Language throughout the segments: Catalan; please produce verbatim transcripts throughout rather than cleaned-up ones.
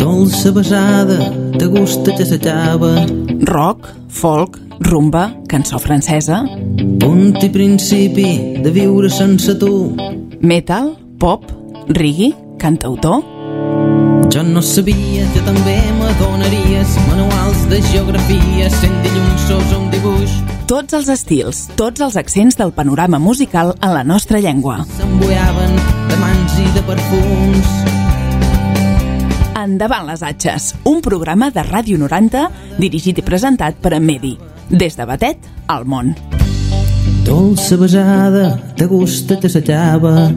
Dolça besada, de gust que s'acaba. Rock, folk, rumba, cançó francesa. Punt i principi de viure sense tu. Metal, pop, reggae, cantautor. Jo no sabia que també m'adonaries manuals de geografia, cent dilluns un dibuix. Tots els estils, tots els accents del panorama musical en la nostra llengua. S'embuiaven de mans i de perfums. Endavant les atxes, un programa de Ràdio noranta dirigit i presentat per en Medi. Des de Batet al món. Dolça besada, de gust que s'acaba.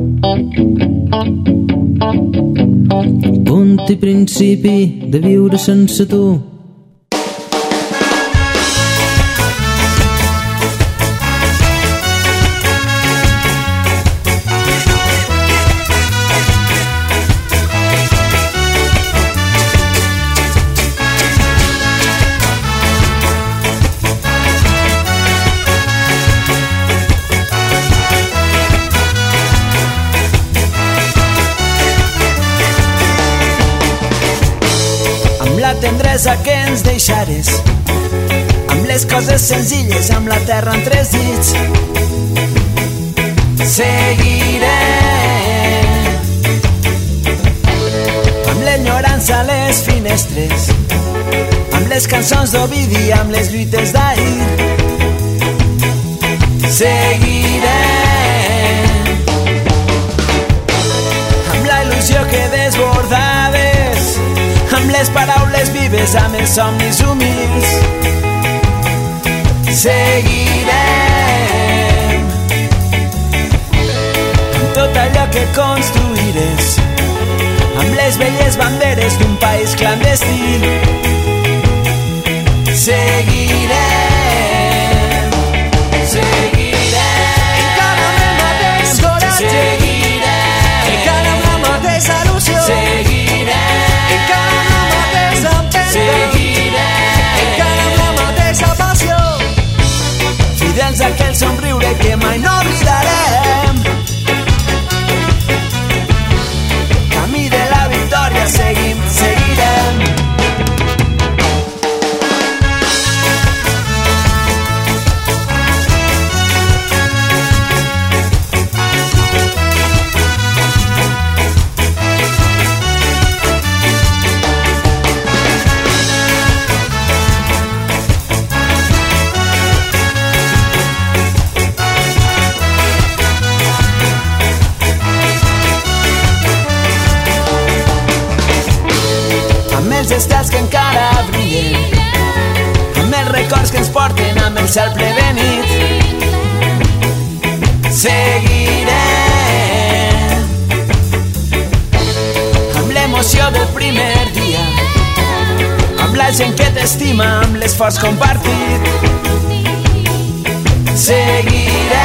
Punt i principi de viure sense tu. Tendresa que ens deixares, amb les coses senzilles, amb la terra en tres dits. Seguiré amb l'enyorança a les finestres, amb les cançons d'Ovidi, amb les lluites d'ahir. Seguiré amb la il·lusió que desbordaves, amb les paraules vives, amb els somnis humils. Seguirem amb tot allò que construiràs, amb les velles banderes d'un país clandestí. Seguirem, seguirem encara amb el mateix coratge, seguirem encara amb la mateixa il·lusió, seguirem encara fidels a aquell somriure que mai no oblidarem. Camí de la victòria seguim, seguirem. Els estels que encara brillen, amb els records que ens porten amb el cel ple de nit. Seguirem amb l'emoció del primer dia, amb la gent que t'estima, amb l'esforç compartit. Seguirem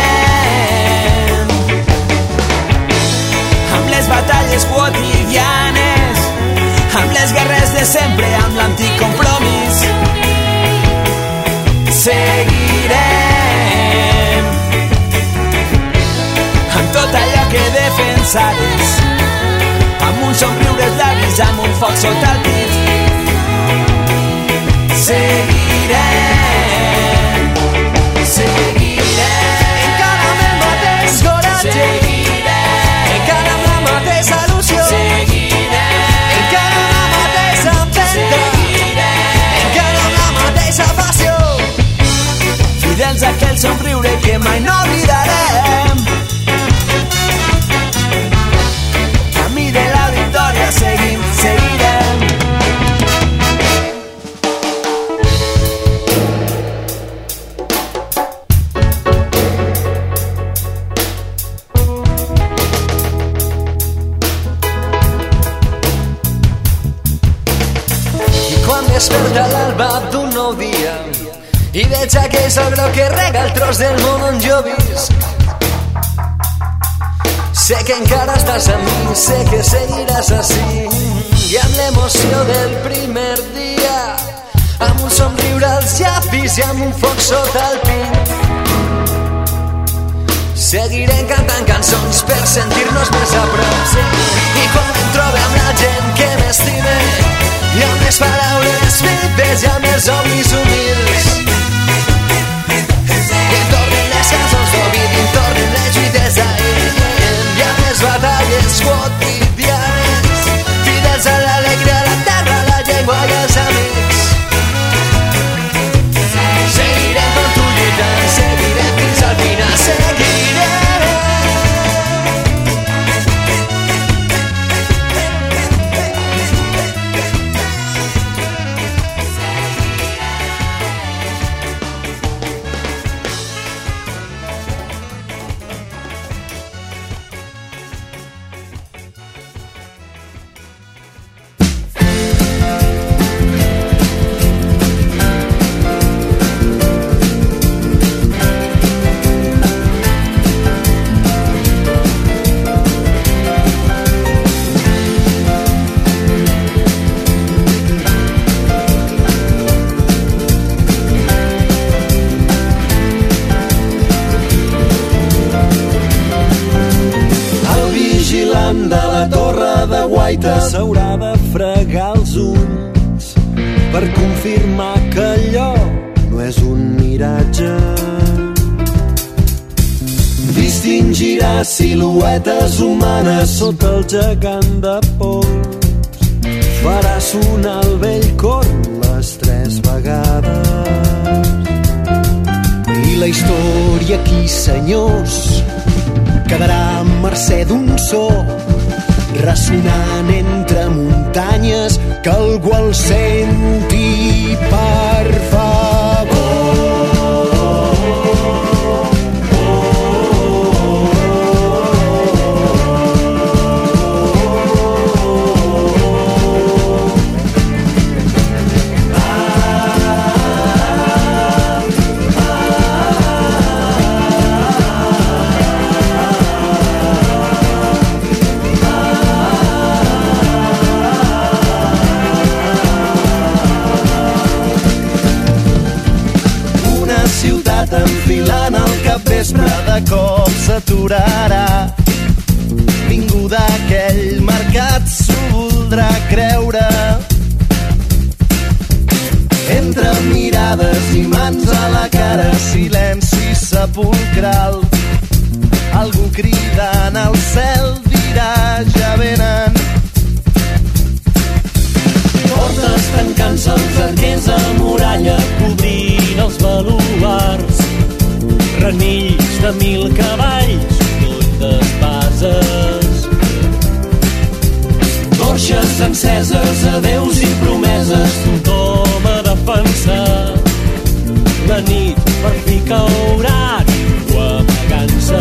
amb les batalles quotidianes, amb les guerres de sempre, amb l'antic compromís. Seguirem amb tot allò que defensaves, amb un somriure als llavis, amb un foc sota el pit. Seguirem, seguirem encara amb el mateix coratge, seguirem encara amb la mateixa il·lusió, seguirem encara amb la mateixa empenta, encara amb la mateixa passió. Fidels a aquell somriure que mai no oblidarem. Camí de la victòria seguim, seguirem. Desperta l'alba d'un nou dia i veig aquell sol groc que rega el tros del món on jo visc. Sé que encara estàs amb mi, sé que seguiràs així, i amb l'emoció del primer dia, amb un somriure als llavis i amb un foc sota el pit. Seguirem cantant cançons per sentir-nos més a prop, sí. I quan em trobe amb la gent que m'estime, guaita s'haurà de fregar els ulls per confirmar que allò no és un miratge. Distingirà siluetes humanes sota el gegant de pols. Farà sonar el vell corn les tres vegades. I la història aquí, senyors, quedarà a mercè d'un so ressonant entre muntanyes que algú el senti, per favor. Enfilant el capvespre de cop s'aturarà. Ningú d'aquell mercat s'ho voldrà creure. Entre mirades i mans a la cara, silenci sepulcral. Algú cridant al cel dirà ja venen. Portes tancant-se els arquers a muralla, cobrint els baluars. Renills de mil cavalls, tot d'espases. Torxes enceses, adeus i promeses, tothom a defensar. La nit per fi caurà, ningú amagant-se.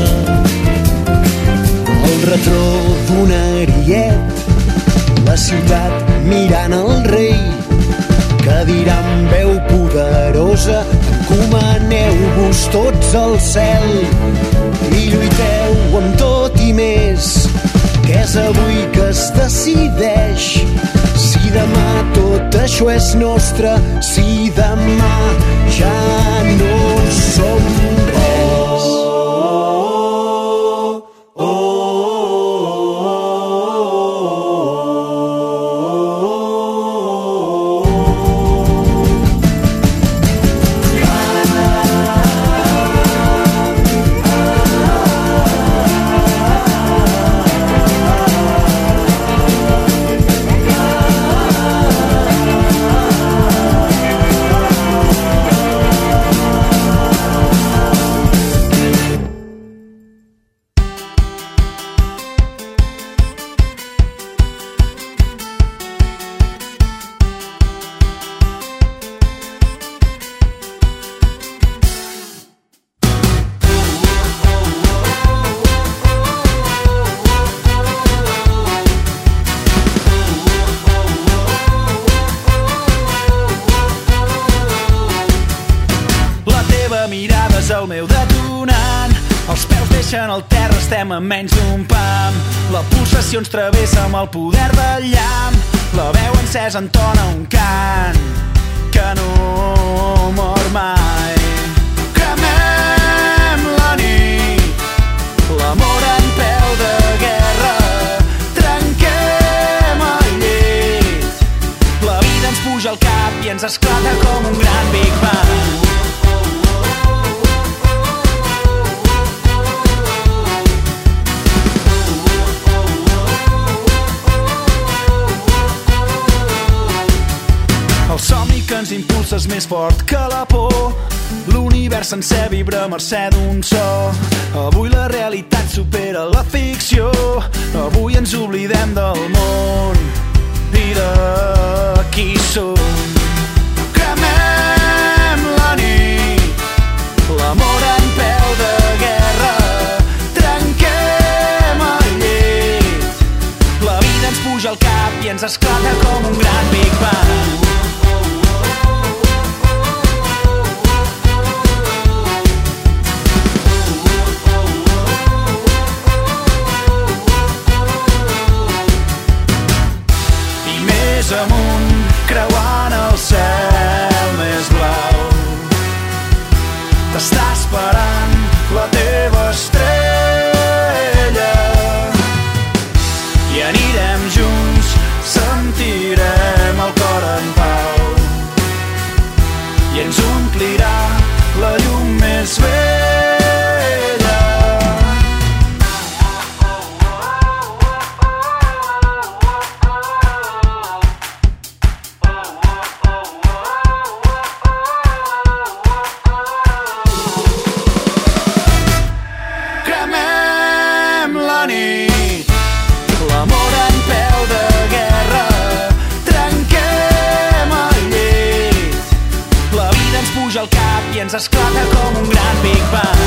El retró d'un ariet, la ciutat mirant el rei, que dirà amb veu poderosa: encomaneu-vos tots al cel i lluiteu amb tot i més, que és avui que es decideix si demà tot això és nostre, si demà ja no som res. El meu detonant, els peus deixen el terra, estem a menys d'un pam. La pulsació ens travessa amb el poder del llamp. La veu encesa entona un cant que no mor mai. Cremem la nit, l'amor en peu de guerra. Trenquem el llit, la vida ens puja al cap i ens esclata com un gran Big Bang. El somni que ens impulsa és més fort que la por. L'univers sencer vibra a mercè d'un so. Avui la realitat supera la ficció. Avui ens oblidem del món i de qui som. Cremem la nit, l'amor en peu de guerra. Trenquem el llit, la vida ens puja al cap i ens esclata com un gran Big Bang. Amunt, creuant el cel més blau, t'està esperant la teva estrella i anirem junts ens esclata com un gran Big Bang.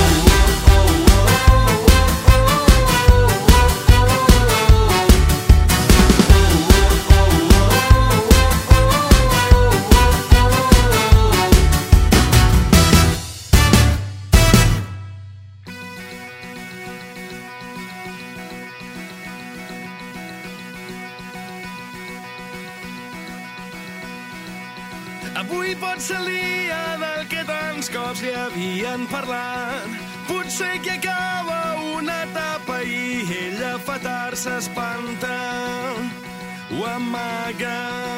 Avui pot ser el dia del que tants cops li havien parlat. Potser que acaba una etapa i ella fa tard s'espanta o amaga.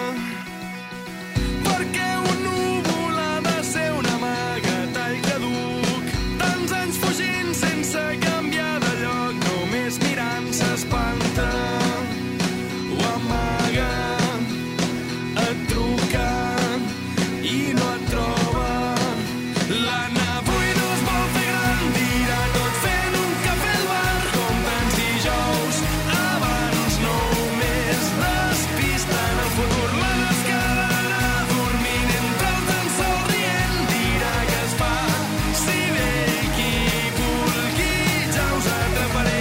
Perquè un núvol ha de ser una amaga tall caduc. Tants anys fugint sense canviar de lloc, només mirant s'espanta o amaga. Et truca i no et troba. L'Anna avui no es vol fer gran, dirà tot fent un cafè al bar, com tants dijous abans, només despisten el futur. La descalarà dormint entre el tan sol rient, dirà que es fa si bé qui vulgui ja us atraparé.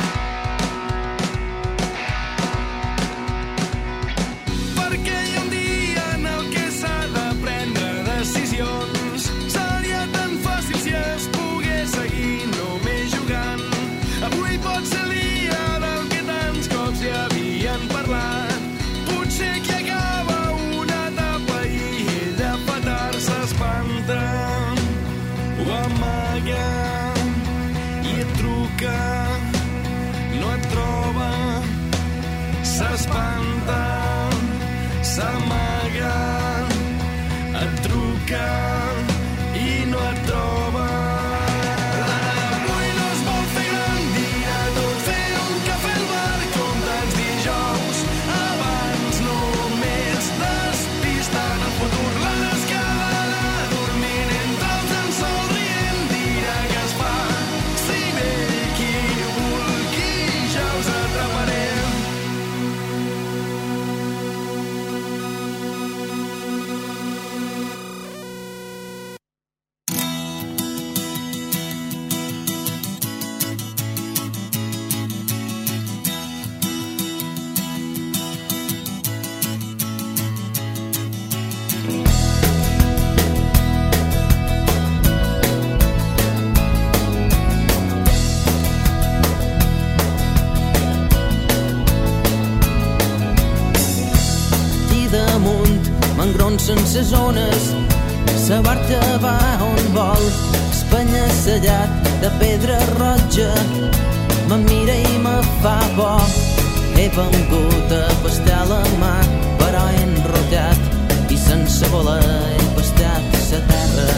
Perquè hi ha un dia en el que s'ha de prendre decisions. Seria tan fàcil si es pogués seguir només jugant. Avui pot ser el dia del que tants cops hi havien parlat. Potser que acaba una etapa i ella fa tard s'espanta o amaga i et truca, no et troba, s'espanta, s'amaga, et truca i no et troba. Avui no es vol fer gran, dirà tot fer un cafè al bar, com tants dijous abans, només despistant el futur. La descalarà dormint entre el tan sol rient, dirà que es fa si bé qui vulgui ja us atraparé. Aquí damunt, mangrons sense zones, sa barca va on vol, espanya-sellat de pedra roja, me mira i me fa por. He vengut a pastar la mà, però he enrotllat i sense voler he pastat sa terra.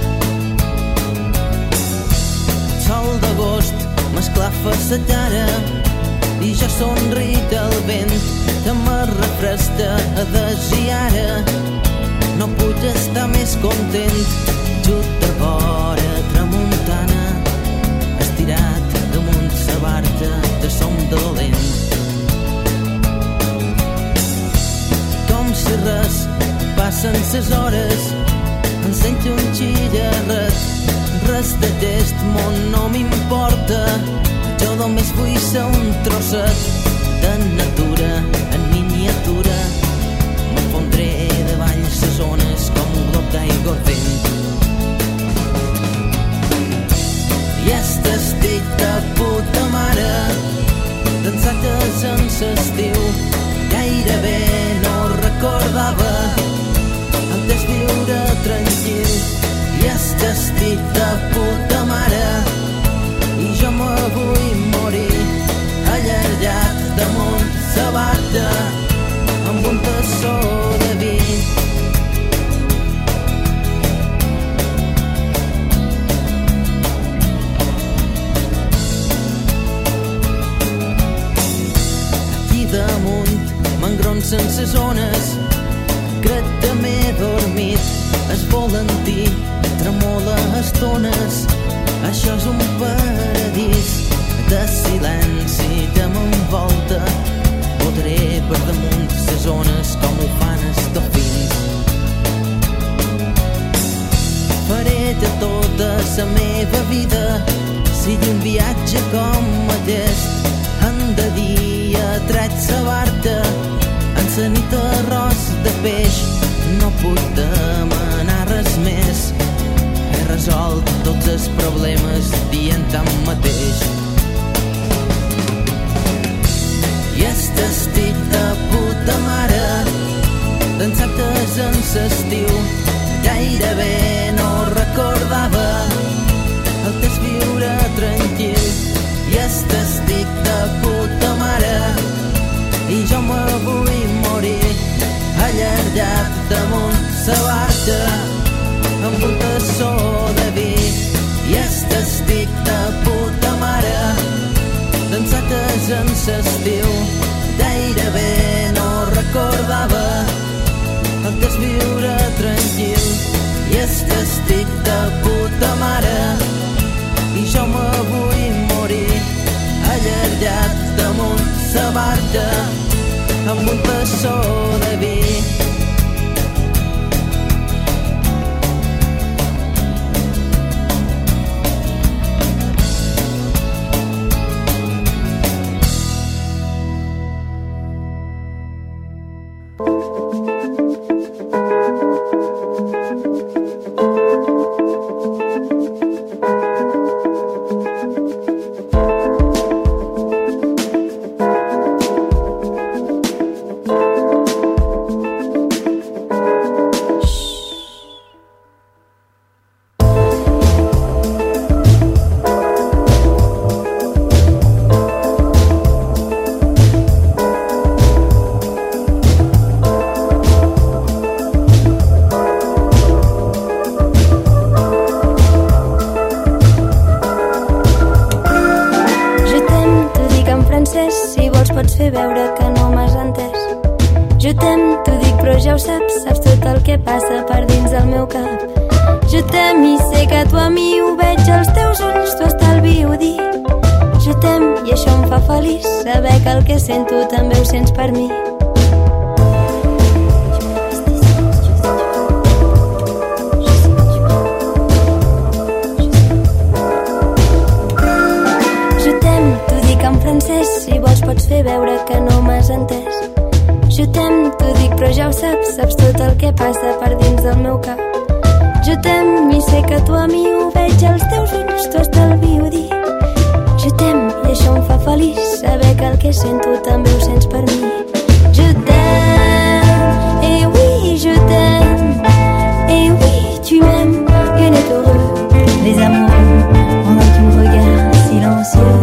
El sol d'agost m'esclafa sa cara i jo somric al vent que me refresca a des i ara no puc estar més content just a vora tramuntana estirat damunt sa barca de som dolent. Com si res passen ses hores em sento un xillarret, res d'aquest món no m'importa, jo només vull ser un trosset de natura en miniatura. M'enfondré davall ses ones com un glob d'aigua al vent. I este estic de puta mare, d'ençà que en s'estiu gairebé no recordava el que és viure tranquil. I este estic de puta mare i jo me vull morir allargat damunt sa barca amb un tassó de vi. Aquí damunt, mangrons sense zones, crec que m'he dormit, es volantí tremola estones. Això és un paradís de silenci que m'envolta. Podré per damunt ses ones com ho fan els dofins. Faré de la meva vida sigui un viatge com aquest. En de dia tret sa barca, en sa nit arròs de peix. No puc demanar res més, he resolt tots els problemes dient tant mateix. I est estic de puta mare, d'ensactes en l'estiu, gairebé no recordava el que és viure tranquil. I est estic de puta mare, i jo me vull morir allargat damunt sa barca amb un tassó de vi. I est estic de puta mare, d'ensactes en l'estiu, gairebé no recordava el que és viure tranquil. I est estic de puta mare, i jo me vull morir allargat damunt sa barca amb un tassó de vi. Sento també ho sents per mi. Je t'aime, t'ho dic en francès, si vols pots fer veure que no m'has entès. Je t'aime, t'ho dic però ja ho saps, saps tot el que passa per dins del meu cap. Je t'aime i sé que tu a mi ho veig als teus ulls, t'ho estalvio dir. Je t'aime i això em fa feliç, saber que el que sento també ho sents per mi. Je t'aime, et oui je t'aime, et oui tu m'aimes, et on est heureux, les amoureux, pendant que tu me regardes silencieux.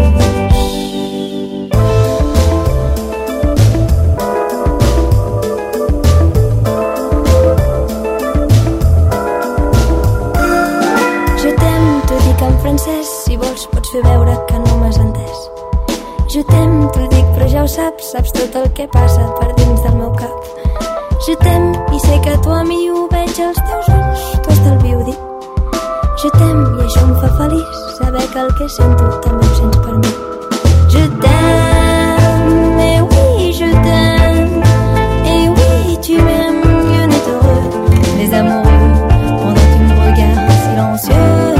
Si vols pots fer veure que no m'has entès. Je t'aime, t'ho dic però ja ho saps, saps tot el que passa per dins del meu cap. Je t'aime i sé que tu a mi ho veig als teus ulls, t'ho estalvio dir. Je t'aime i això em fa feliç, saber que el que sento també ho sents per mi. Je t'aime, et oui je t'aime, et oui tu m'aimes, et on est heureux, les amoureux, pendant que tu me regardes silencieux.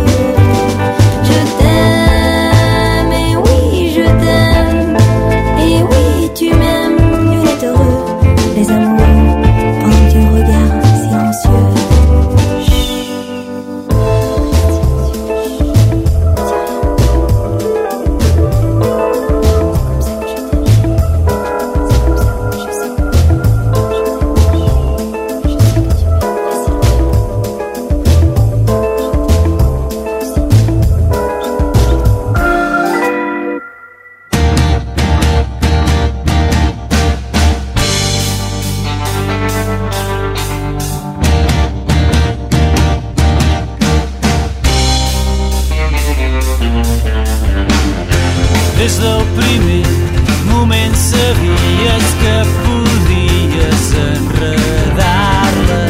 Tu m'aimes, on est heureux, les amoureux, pendant que tu me regardes silencieux. Des del primer moment sabies que podies enredar-la.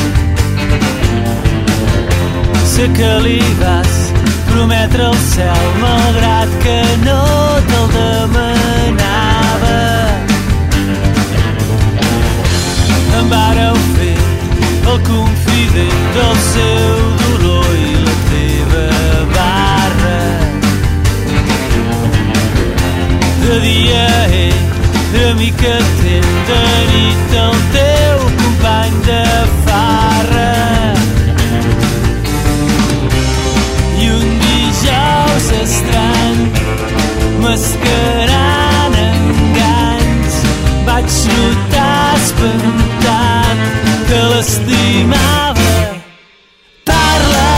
Sé que li vas prometre el cel malgrat que no te'l demanava. Em vàreu fer el confident del seu dolor i la vaig notar espantat que l'estimava. Parla,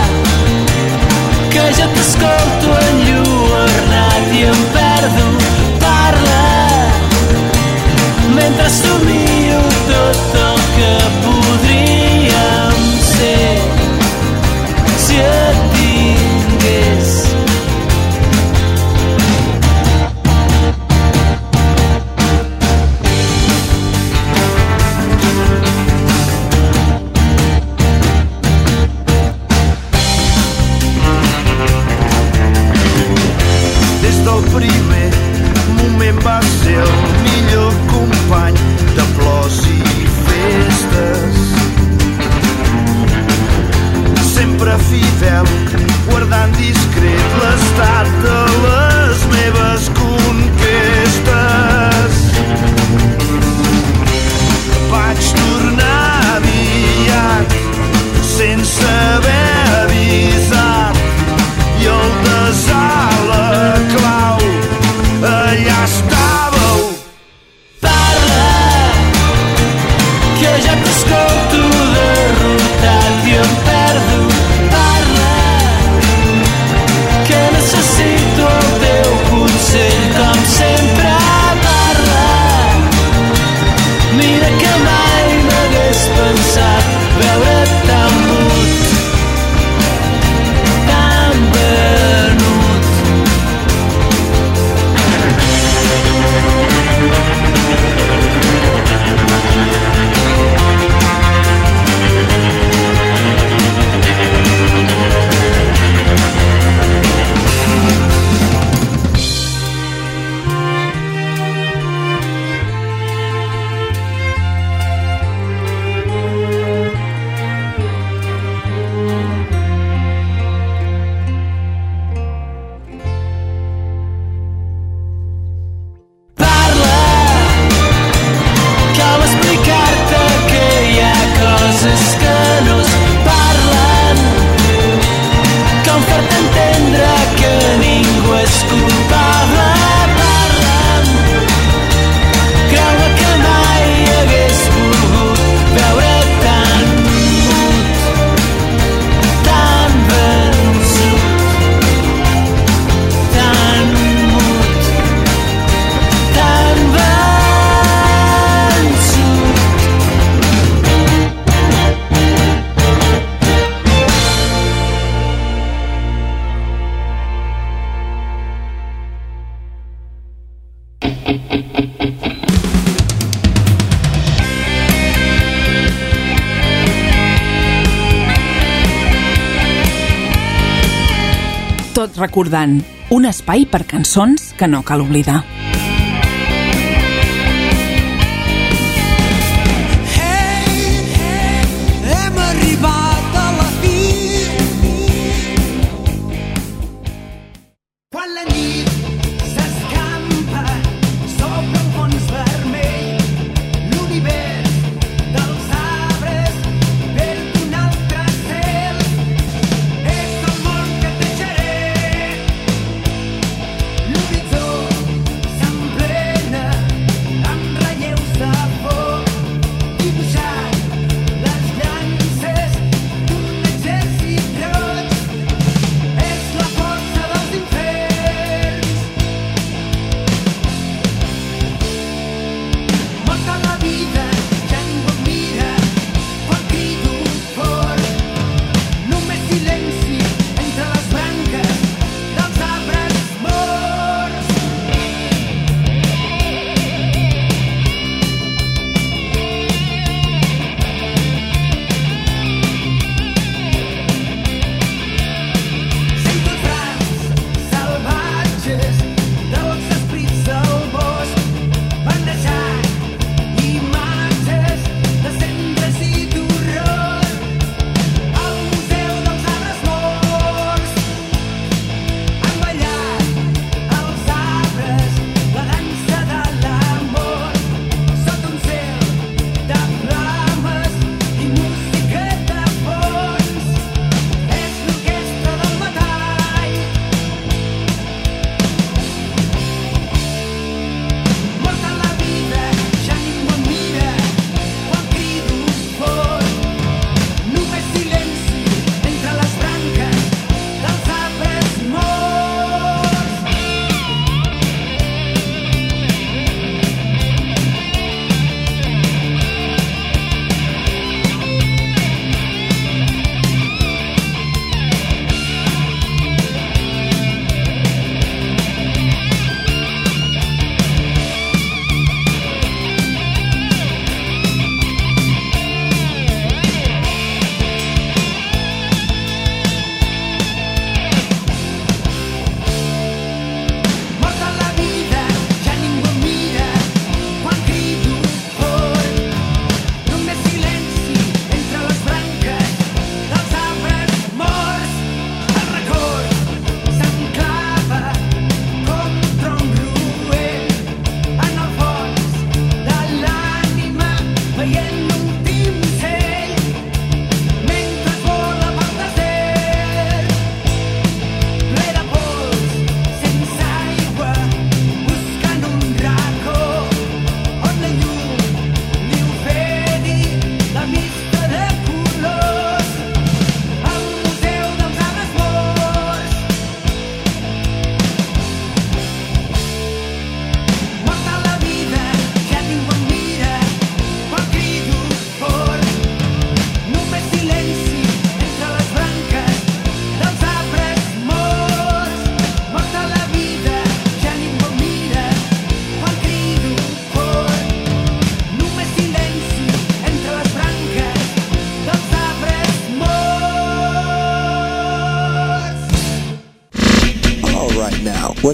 que ja t'escolto enlluernat i em perdo. Parla, mentre somio tot el que podríem ser si et tingués. Des del primer moment va ser el millor company de plors i festes. Sempre fidel, guardant discret l'estat de les meves conquestes. Vaig tornar aviat, sense haver avisat, i el desar la clau, allà estàveu. Parla, que ja t'escolto derrotat i em perdo. Parla, que necessito el teu consell com sempre. Parla, mira que mai m'hagués pensat veure't tan mut, tan venut. Cal explicar-te que hi ha coses que no es parlen, com fer-te entendre que ningú és culpable. Parla'm, creu-me que mai hagués volgut veure tan mut, tan vençut, tan mut, tan vençut. Tot recordant un espai per cançons que no cal oblidar. Hem arribat a la fi. Quan la nit s'escampa sobre un fons vermell, l'univers dels arbres perd un altre cel. És el món que et deixaré. L'horitzó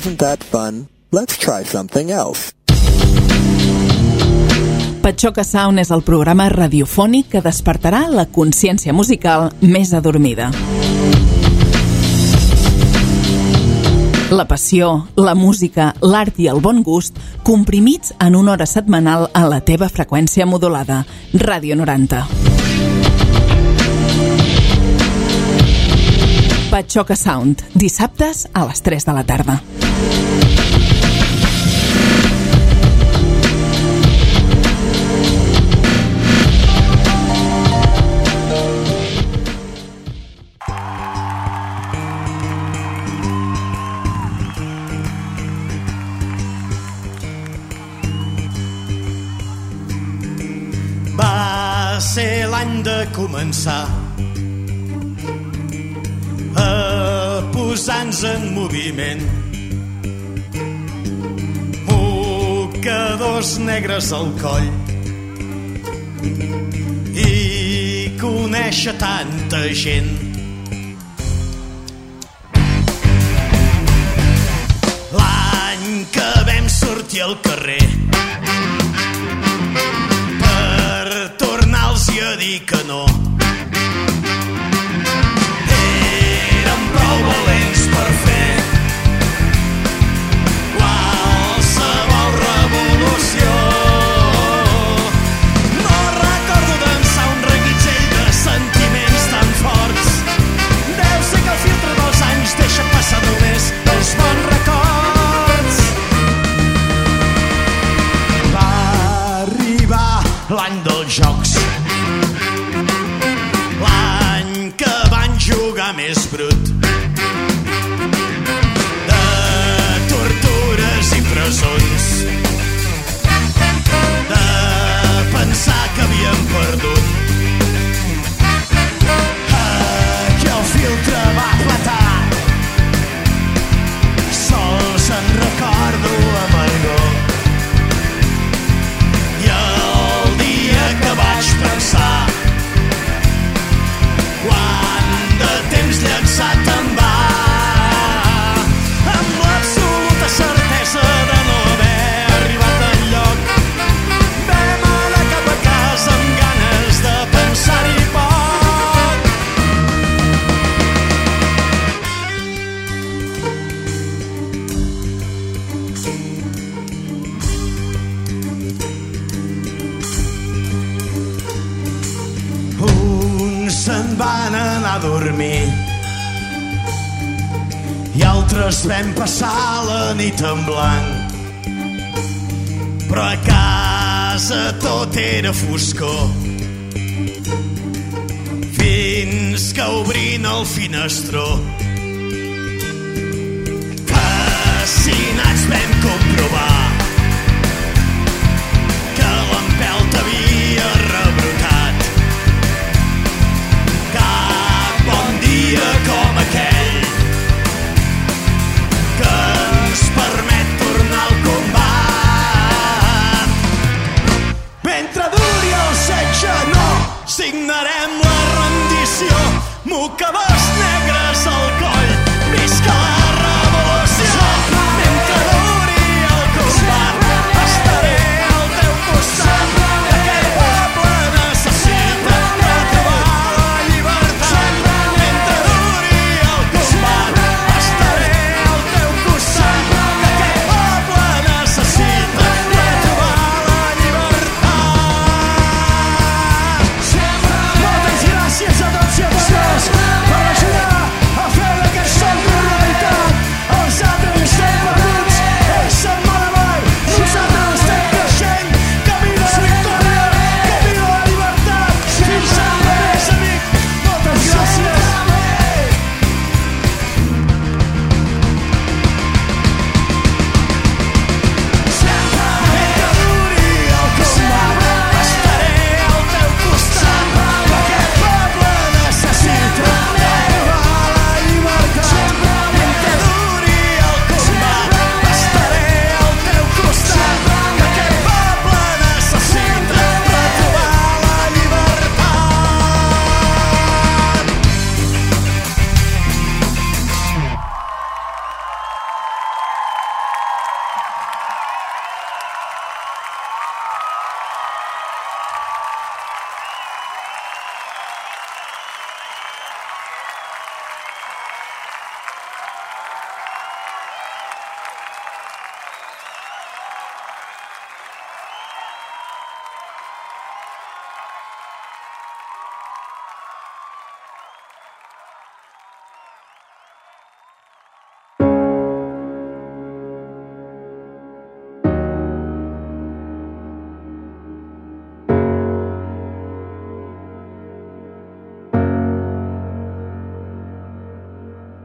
wasn't that fun? Let's try something else. Patxoca Sound és el programa radiofònic que despertarà la consciència musical més adormida. La passió, la música, l'art i el bon gust comprimits en una hora setmanal a la teva freqüència modulada. Ràdio noranta. Patxoca Sound, dissabtes a les tres de la tarda. Va ser l'any de començar a posar-nos en moviment. Mocadors negres al coll i conèixer tanta gent. L'any que vam sortir al carrer a dir que no. Érem prou valents per fer qualsevol revolució. No recordo dansar un reguitzell de sentiments tan forts. Deu ser que el filtre dels anys deixa passar només els bons records. Va arribar l'any dels jocs, jugar més brut, de tortures i presons, de pensar que havíem perdut. Aquí el filtre va flatar, sols en recordo amargor. I el dia que vaig pensar llançat en va, amb l'absoluta certesa de no haver arribat enlloc, vam anar cap a casa amb ganes de pensar-hi poc. Uns se'n van anar a dormir i altres vam passar la nit en blanc, però a casa tot era foscor, fins que obrint el finestró, fascinats vam comprovar que l'empelt havia rebrotat. Cap bon dia com aquell que ens permet tornar al combat. Mentre duri el setge no signarem la rendició. Mocadors negres al coll, visca la revolució. Mentre duri el combat estaré al teu costat. Aquell poble necessita retrobar la llibertat. Mentre duri el combat estaré gràcies a tots i a totes per ajudar a fer d'aquest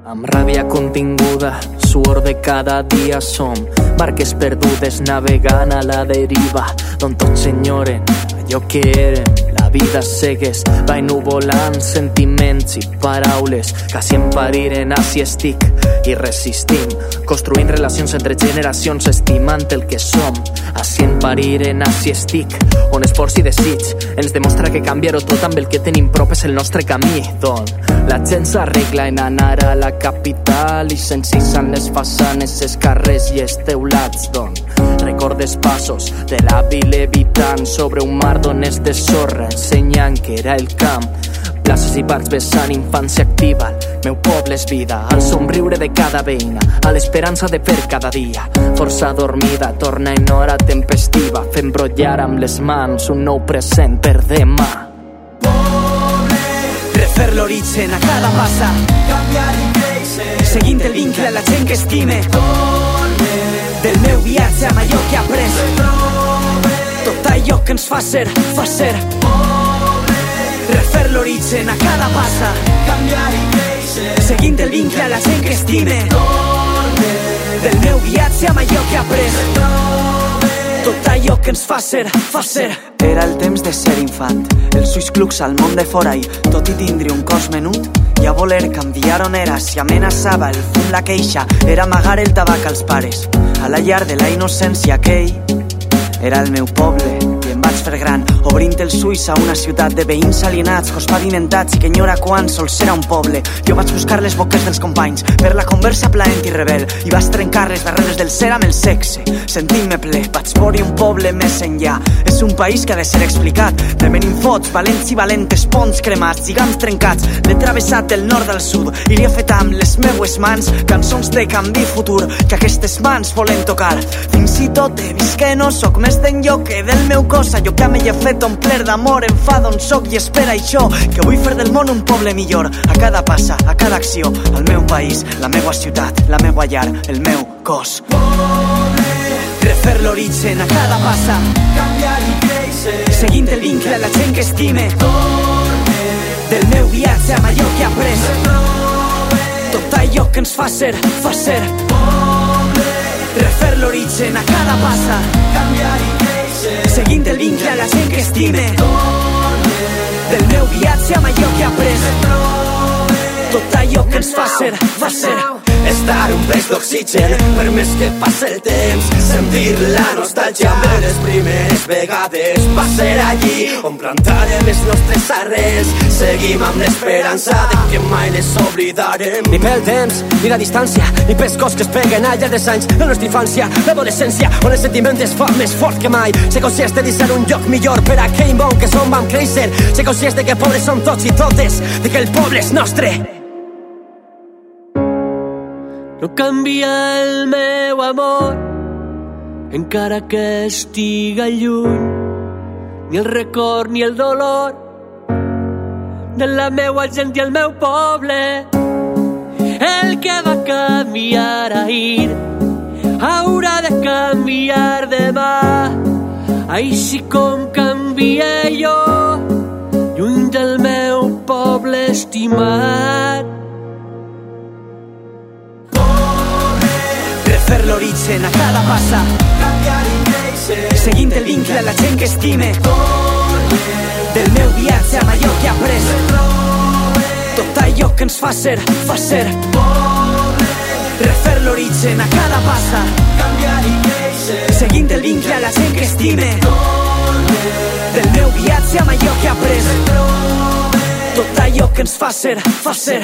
Amb ràbia continguda, suor de cada dia som barques perdudes navegant a la deriva, d'on tots s'enyoren allò que eren. La vida segueix, va ennuvolant sentiments i paraules que si em pariren així estic i resistim, construint relacions entre generacions, estimant el que som. Així em pariren, així estic, on esforç i desig ens demostra que canviar-ho tot amb el que tenim prop és el nostre camí, d'on la gent s'arregla en anar a la capital i s'encisen les façanes, els carrers i els teulats, d'on recordes passos de l'avi levitant sobre un mar d'ones de sorra ensenyant que era el camp, places i parcs vessant infància activa. El meu poble és vida, al somriure de cada veïna, a l'esperança de fer cada dia força dormida, torna en hora tempestiva, fent brollar amb les mans un nou present per demà. Refer l'origen a cada passa, canviar i créixer, seguint el vincle a la gent que estime, del meu viatge amb allò que he après, tot allò que ens fa ser, fa ser. Refer l'origen a cada passa, canviar i créixer, seguint el vincle a la gent que estime, del meu viatge amb allò que he après, tot allò que ens fa ser, fa ser. Era el temps de ser infant, els ulls clucs al món de fora i, tot i tindre un cos menut, i a voler canviar on era, si amenaçava el fum la queixa, era amagar el tabac als pares, a la llar de la innocència aquell. Era el meu poble i em vaig fer gran, obrint els ulls a una ciutat de veïns alienats, cos pavimentats i que enyora quan sols era un poble. Jo vaig buscar les boques dels companys per la conversa plaent i rebel i vaig trencar les barreres del ser amb el sexe, sentint-me ple, vaig veure un poble més enllà. És un país que ha de ser explicat, remenint fots, valents i valentes, ponts cremats, lligams trencats. L'he travessat del nord al sud i li he fet amb les meues mans cançons de canvi futur que aquestes mans volen tocar. Fins i tot he vist que no sóc més d'enlloc que del meu cos, allò que m'he fet omplir d'amor, em fa d'on soc i espera això, que vull fer del món un poble millor, a cada passa, a cada acció, al meu país, la meua ciutat, la meua llar, el meu cos. Refer l'origen a cada passa, canviar i créixer, seguint el vincle a la gent que estime, del meu viatge amb allò que he après, tot allò que ens fa ser, fa ser. Refer l'origen a cada passa, canviar i créixer, seguint el vincle a la gent que estime, del meu viatge amb allò que he après, tot allò que ens fa ser, fa ser. Estar un pes d'oxigen per més que passe el temps, sentir la nostàlgia de les primeres vegades. Va ser allí on plantarem les nostres arrels, seguim amb l'esperança de que mai les oblidarem. Ni pel temps, ni la distància, ni pels cos que es peguen al llarg dels anys, la nostra infància, l'adolescència, on el sentiment es fa més fort que mai. Ser conscients de deixar un lloc millor per a aquell món que som vam créixer, ser conscients de que pobres som tots i totes, de que el poble és nostre. No canvia el meu amor, encara que estiga lluny, ni el record ni el dolor de la meua gent i el meu poble. El que va canviar ahir haurà de canviar demà, així com canvié jo, lluny del meu poble estimat. Refer l'origen a cada passa, canviar i créixer, seguint el vincle a la gent que estime, del meu viatge amb allò que he après, tot allò que ens fa ser, fa ser. Refer l'origen a cada passa, canviar i créixer, seguint el vincle a la gent que estime, del meu viatge amb allò que he après, tot allò que ens fa ser, fa ser.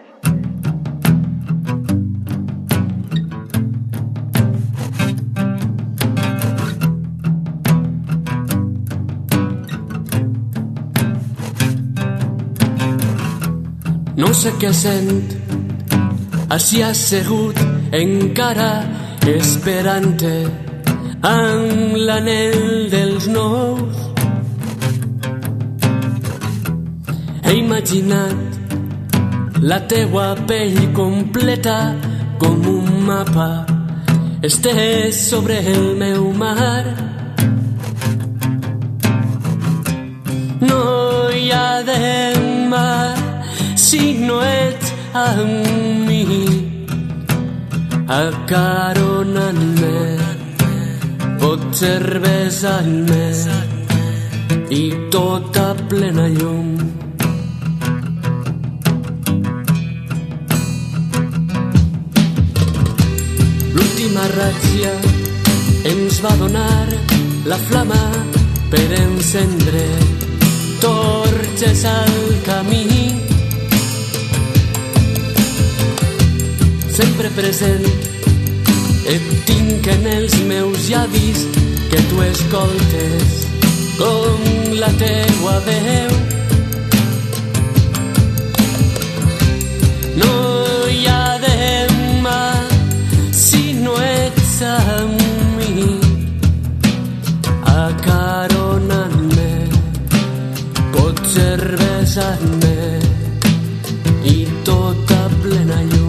No sé què sent, així assegut encara esperant-te amb l'anel dels nous. He imaginat la teua pell completa com un mapa estès sobre el meu mar. No hi ha demà si no ets amb mi. acaronant-me, pot cervesar-me i tota plena llum. L'última ràtzia ens va donar la flama per encendre torxes al camí. Sempre present et tinc en els meus llavis que tu escoltes com la teua veu. No hi ha demà si no ets amb mi, acaronant-me, pot cervesar-me i tota plena llum.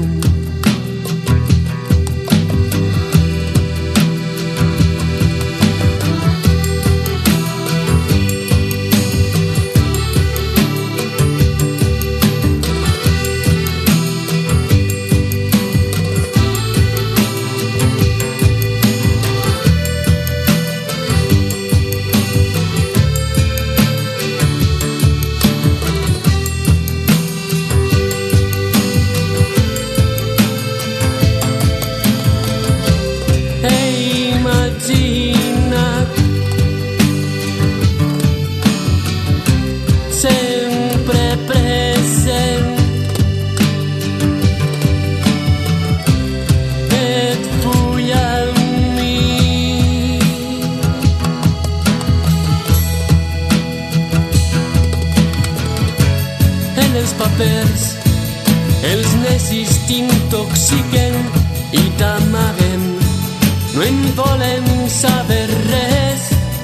Els necis t'intoxiquen i t'amaguen, no en volen saber res.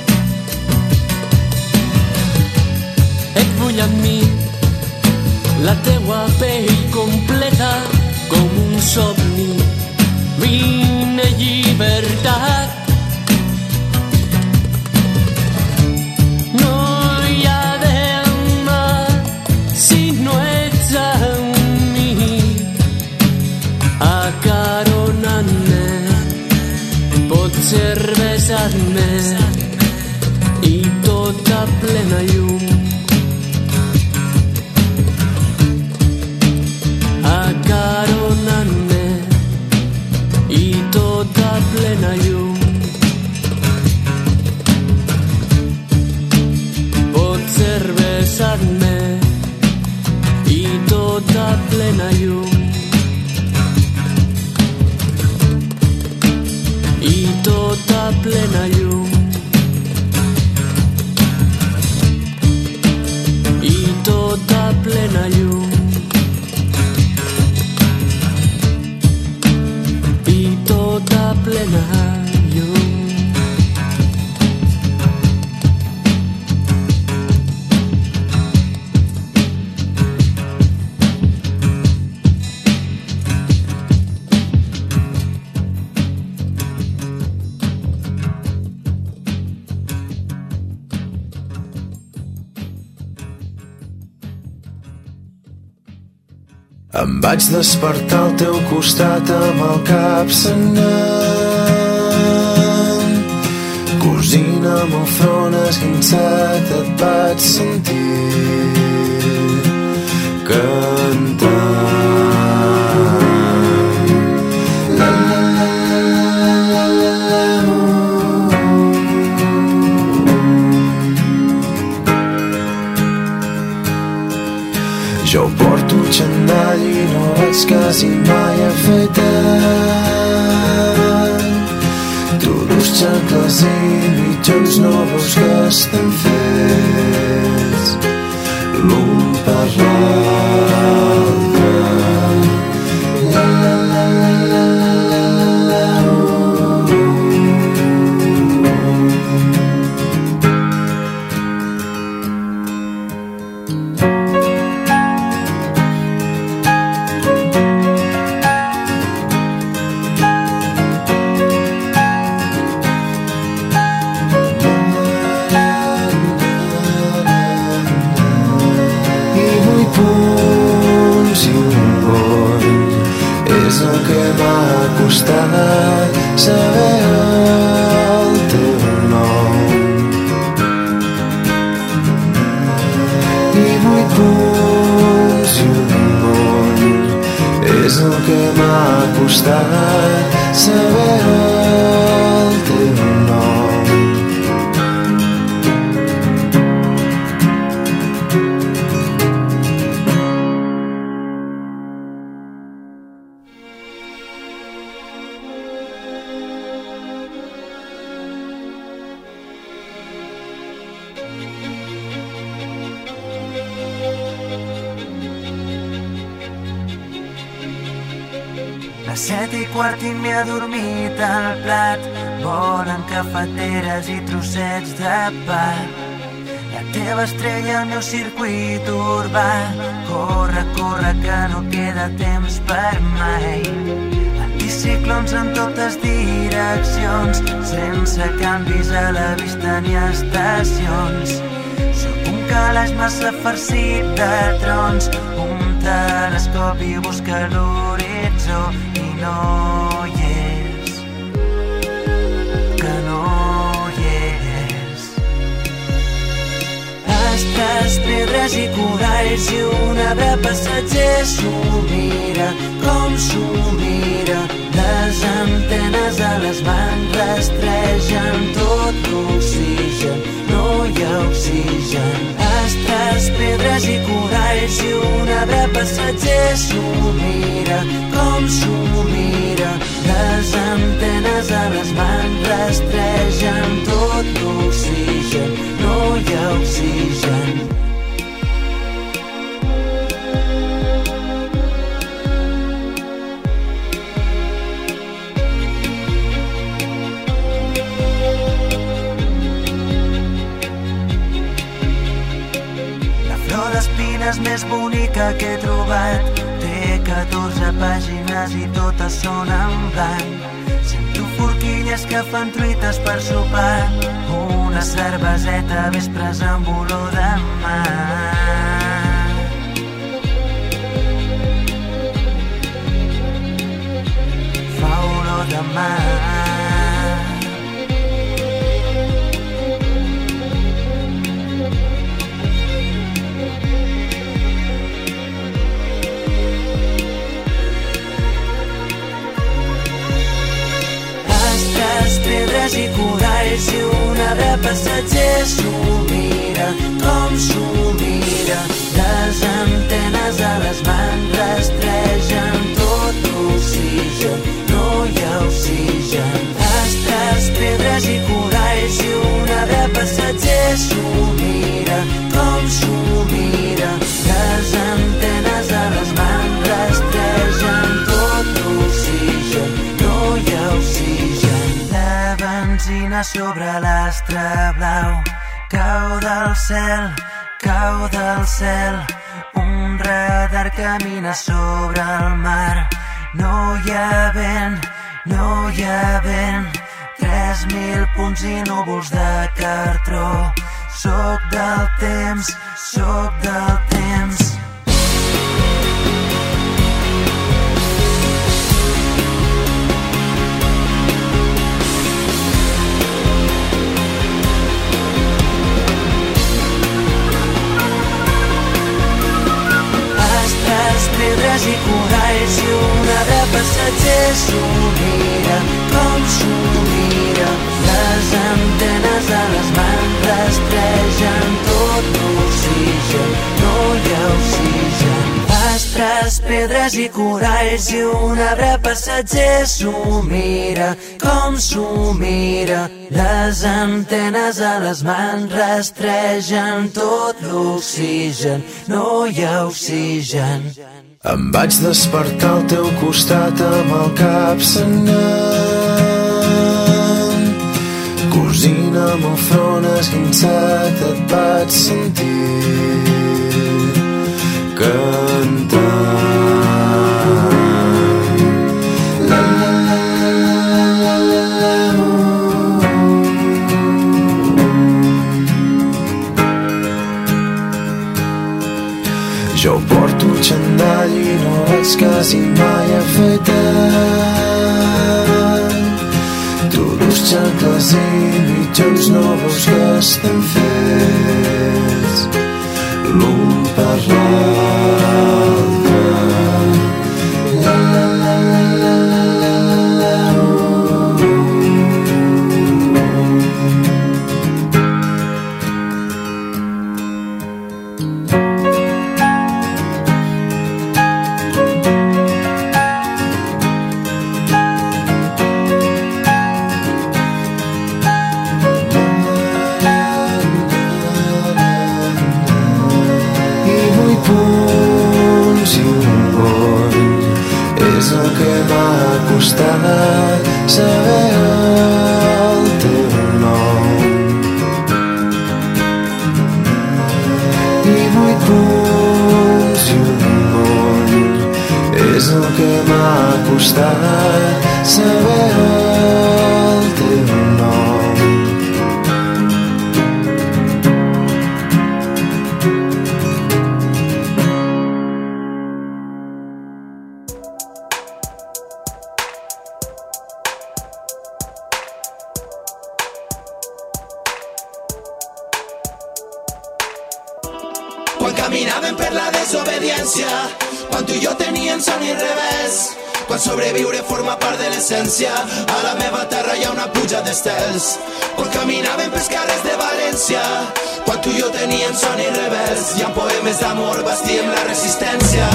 Et vull amb mi, la teua pell completa com un somni. Vine llibertat. Cervesar-me i tota plena llum. Acaronant-me i tota plena llum. Pot cervesar-me i tota plena llum. I tota plena llum. I tota plena llum. I tota plena llum. Em vaig despertar al teu costat amb el cap sagnant. Cosint amb el front esquinçat et vaig sentir cantant. La, la, la, la, la, la, jo porto xandall i no vaig quasi mai afaitat. Tu dus xancles i mitjons no veus que estem fets l'un per l'altre. La, la, la, la, la, la, la, punts i un món és el que m'ha costat saber el teu nom. Set i quart i m'he adormit al plat. Volen cafeteres i trossets de pa. La teva estrella al meu circuit urbà. Corre, corre, que no queda temps per mai. Anticiclons en totes direccions, sense canvis a la vista ni estacions. Sóc un calaix massa farcit de trons, un telescopi busca l'horitzó i no hi és, que no hi és. Astres, pedres i coralls i un arbre passatger s'ho mira, com s'ho mira. Les antenes a les mans rastregen tot l'oxigen, no hi ha oxigen. Astres, pedres i coralls i un arbre passatger s'ho mira, com s'ho mira. Les antenes a les mans rastregen tot l'oxigen, no hi ha oxigen. És més bonica que he trobat. Té catorze pàgines i totes són en blanc. Sento forquilles que fan truites per sopar. Una cerveseta, vespres amb olor de mar. Fa olor de mar. Pedres i coralls i un arbre passatger s'ho mira, com s'ho mira. Les antenes a les mans rastregen tot l'oxigen, no hi ha oxigen. Astres, pedres i coralls i un arbre passatger s'ho mira, com s'ho mira. Les antenes a les mans rastregen tot l'oxigen, no hi ha oxigen. Benzina sobre l'astre blau, cau del cel, cau del cel. Un radar camina sobre el mar. No hi ha vent, no hi ha vent. Tres mil punts i núvols de cartró. Soc del temps, soc del temps. Pedres i coralls i un arbre passatger s'ho mira, com s'ho mira. Les antenes a les mans rastregen tot l'oxigen, no hi ha oxigen. Astres, pedres i coralls i un arbre passatger s'ho mira, com s'ho mira. Les antenes a les mans rastregen tot l'oxigen, no hi ha oxigen. Em vaig despertar al teu costat amb el cap sanant, cosint amb el front esquinçat et vaig sentir cantant. La, la, la, la, la, la, jo porto xandall i no vaig quasi mai afaitat. Tu dus xancles i mitjons no veus que estem fets l'un per costat saber el teu nom. I vuit punts i un món és el que m'ha costat saber el teu nom. Quan caminàvem per la desobediència, quan tu i jo teníem son i revés, quan sobreviure forma part de l'essència, a la meva terra hi ha una pluja d'estels. Quan caminàvem pels carrers de València, quan tu i jo teníem son i revés, i amb poemes d'amor bastíem la resistència.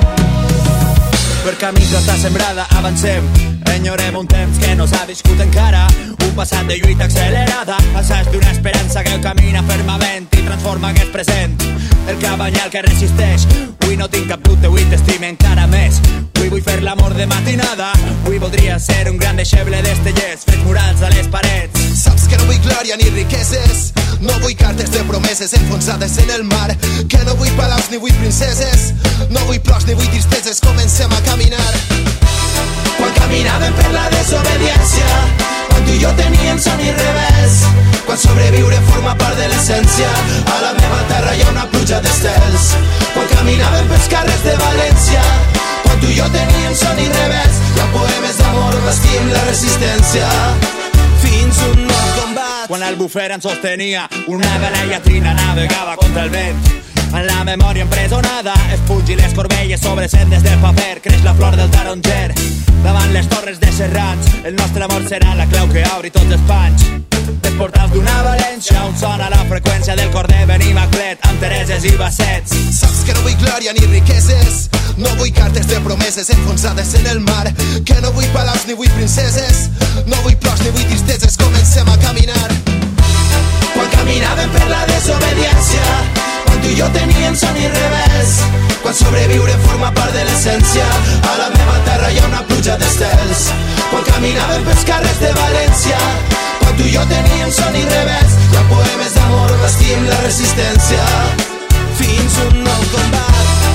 Per camins d'estar sembrada avancem, enyorem un temps que no s'ha viscut encara, un passat de lluita accelerada, assaig d'una esperança que camina fermament i transforma aquest present. El cabanyal que resisteix, avui no tinc cap dubte, avui t'estime encara més. Avui vull fer l'amor de matinada, avui voldria ser un gran deixeble d'estellers, fets murals a les parets. Saps que no vull glòria ni riqueses, no vull cartes de promeses enfonsades en el mar, que no vull palaus ni vull princeses, no vull plors ni vull tristeses, comencem a caminar. Quan caminàvem per la desobediència, quan tu i jo teníem son i revés, quan sobreviure forma part de l'essència, a la meva terra hi ha una pluja d'estels. Quan caminàvem pels carrers de València, quan tu i jo teníem son i revés, i amb poemes d'amor bastim la resistència. Fins un nou combat. Quan el bufer ens sostenia, una vela llatrina navegava contra el vent. En la memòria empresonada, espungi les corbelles sobre sendes de paper, creix la flor del taronger. Davant les torres de Serrans, el nostre amor serà la clau que obri tots els panys. Dels portals d'una València, on sona la freqüència del cor de Benimaclet, amb Tereses i Bassets. Saps que no vull glòria ni riqueses, no vull cartes de promeses enfonsades en el mar, que no vull palaus ni vull princeses, no vull plors ni vull tristeses, comencem a caminar. Quan caminàvem per la desobediència, quan tu i jo teníem son i revés, quan sobreviure forma part de l'essència, a la meva terra hi ha una pluja d'estels. Quan caminàvem pels carrers de València, quan tu i jo teníem son i revés, i amb poemes d'amor bastim la resistència. Fins un nou combat.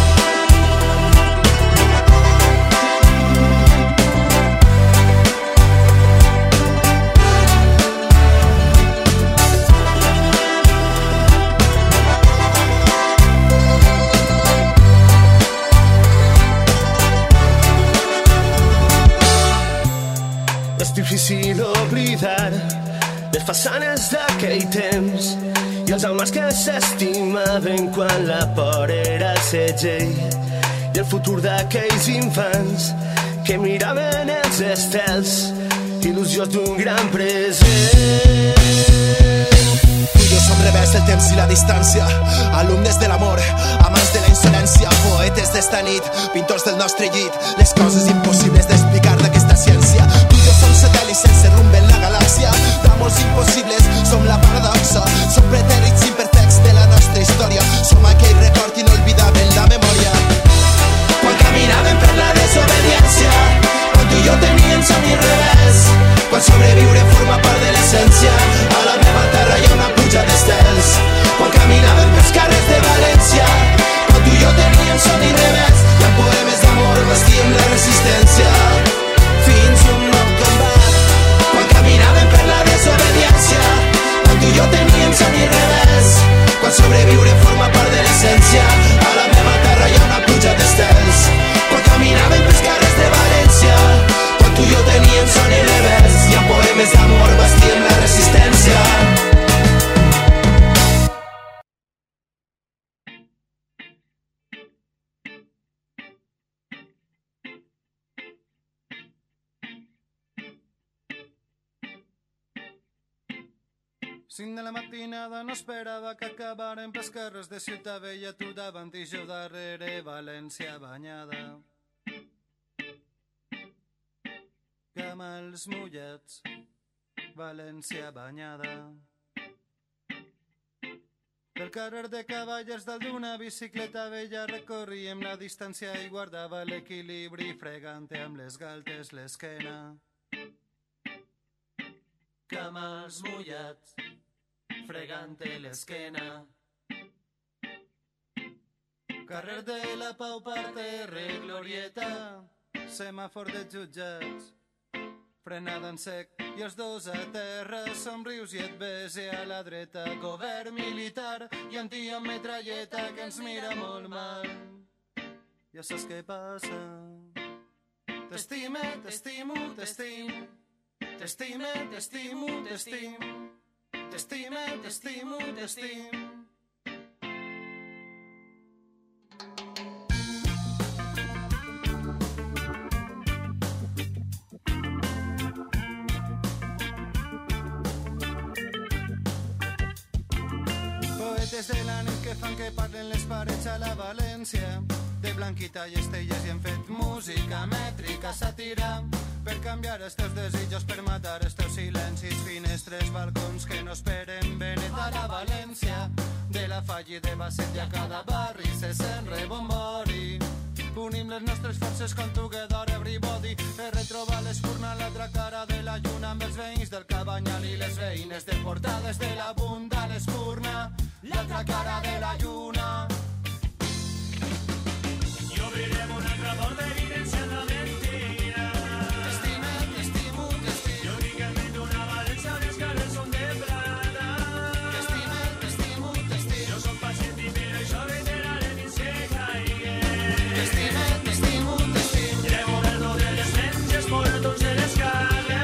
És difícil oblidar les façanes d'aquell temps i els homes que s'estimaven quan la por era segell, i el futur d'aquells infants que miraven els estels, il·lusions d'un gran present. Tu i jo som rebels del temps i la distància, alumnes de l'amor, amants de la insolència, poetes d'esta nit, pintors del nostre llit, les coses impossibles d'explicar d'aquesta ciència. Tu i jo som satèl·lits sense rumb en la galàxia, d'amors impossibles, som la paradoxa, som pretèrits imperfectes de la nostra història, som aquell record inolvidable en la memòria. Quan caminàvem per la desobediència, quan tu i jo teníem son i revés, quan sobreviure forma part de l'essència, a la meva terra hi ha una pluja d'estels. Quan caminàvem pels carrers de València, quan tu i jo teníem son i revés, i amb poemes d'amor bastíem la resistència. Fins un nou combat. Quan caminàvem per la desobediència, quan tu i jo teníem son i revés, quan sobreviure forma part de l'essència, a la meva terra hi ha una pluja d'estels. Quan caminàvem pels carrers de València, quan tu i jo teníem son i revés, i amb poemes d'amor bastíem la resistència. Cinc de la matinada no esperava que acabaren pels carrers de Ciutat Vella, tu davant i jo darrere, València banyada. Camals mullats, València banyada. Del carrer de Cavallers dalt d'una bicicleta vella recorríem la distància i guardava l'equilibri fregant amb les galtes l'esquena. Camals mullats, fregant-te l'esquena. Carrer de la Pau, parterre, glorieta, semàfor de jutjats, frenada en sec i els dos a terra, somrius i et bese a la dreta, govern militar i un tio amb metralleta que ens mira molt mal. Ja saps què passa? T'estime, t'estimo, t'estim, t'estime, t'estimo, t'estim, t'estime, t'estimo, t'estim. Poetes de la nit que fan que parlen les parets a la València, de Blanquita i Estelles i hem fet música mètrica, sàtira, per canviar els teus desitjos, per matar els teus silencis, finestres, balcons que no esperen Benet a la València, de la Falla i de Basset i a cada barri se sent rebombori. Unim les nostres forces com together everybody per retrobar l'espurna a l'altra cara de la lluna amb els veïns del Cabanyal i les veïnes deportades de la bunda a l'espurna, l'altra cara de la lluna. I obrirem una altra porta evidenciant la mentira. T'estime, t'estimo, t'estim. Jo dic que invento una València on els carrers són de plata. T'estime, t'estimo, t'estim. Jo soc pacient i per això reiteraré fins que caigui. T'estime, t'estimo, t'estim. Llevo verdo de les menges, moretons de les carres.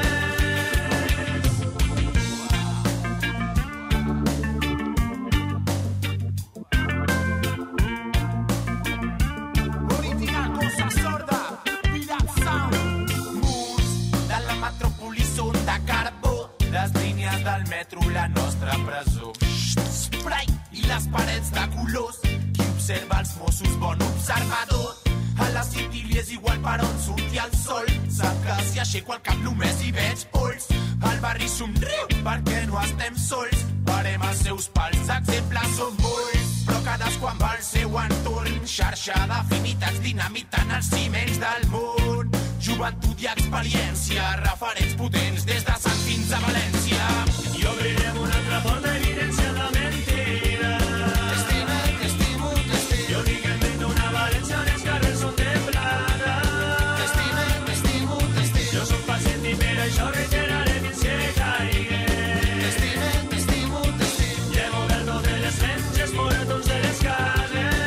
Politica, cosa sorda, Village Sound. Murs de la metròpoli són de carbó, les línies del metro, la nostra presó. Spray i les parets de colors, qui observa els Mossos, bon observador. A la City és igual per on surti el sol, sap que si aixeco el cap només hi veig pols. Al barri somriu perquè no estem sols, parem els seus pals, exemples són molts, però cadascú amb el seu entorn, xarxa d'afinitats dinamitant els ciments del món. Joventut i experiència, referents potents des de Sant fins a València. I obrirem una altra porta evidenciant la mentira. T'estime, t'estimo, t'estim. Jo dic que invento una València on els carrers són de plata. T'estime, t'estimo, t'estim. Jo soc pacient i per això reiteraré fins que caigui. T'estime, t'estimo, t'estim. Llevo verdo de les menges, moretons de les cases.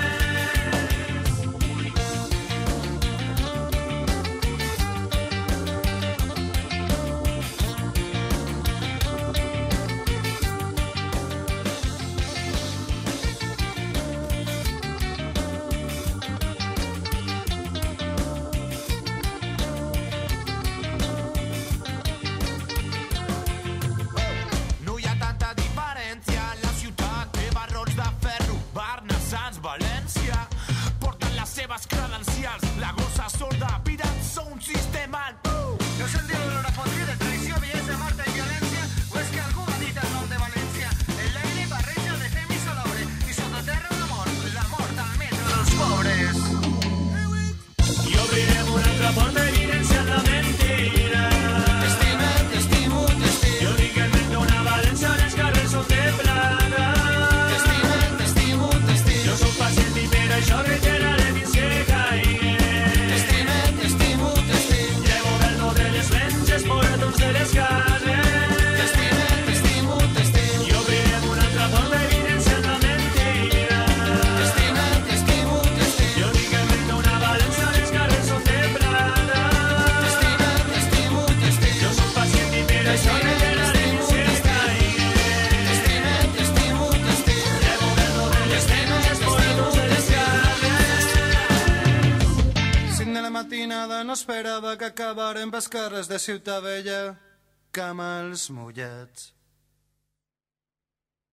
No hi ha tanta diferència, la ciutat té barrots de ferro, Barna, Sants, València, porten les seves credencials, la gossa sorda, pirant un sistema al pou. No sentiu l'olor a fotri de traïció, bellesa, morta i violència? O és que algú ha dit el nom de València? El l'aire barreja de fem i solobre, i sota terra la mort, la mort al metro dels pobres. I obrirem una altra porta evidenciant la mentira. T'estime, t'estimo, t'estim. Jo dic que invento una València on els carrers són de plata. T'estime, t'estimo, t'estim. Jo soc pacient i per això reiteraré fins que caigui. T'estime, t'estimo, t'estim. Llevo verdo de les menges, moretons de les cases. T'estime, t'estimo, t'estim. I obrirem una altra porta evidenciant la mentira. T'estime, t'estimo, t'estim. Jo dic que invento una València on els carrers són de plata. T'estime, t'estimo, t'estim. Jo soc pacient i per això reiteraré fins que caigui. T'estime, t'estimo, t'estim. Llevo verdo de les menges, moretons de les cases. Cinc de la matinada no esperava que acabaren pels carrers de Ciutat Vella, camals mullats.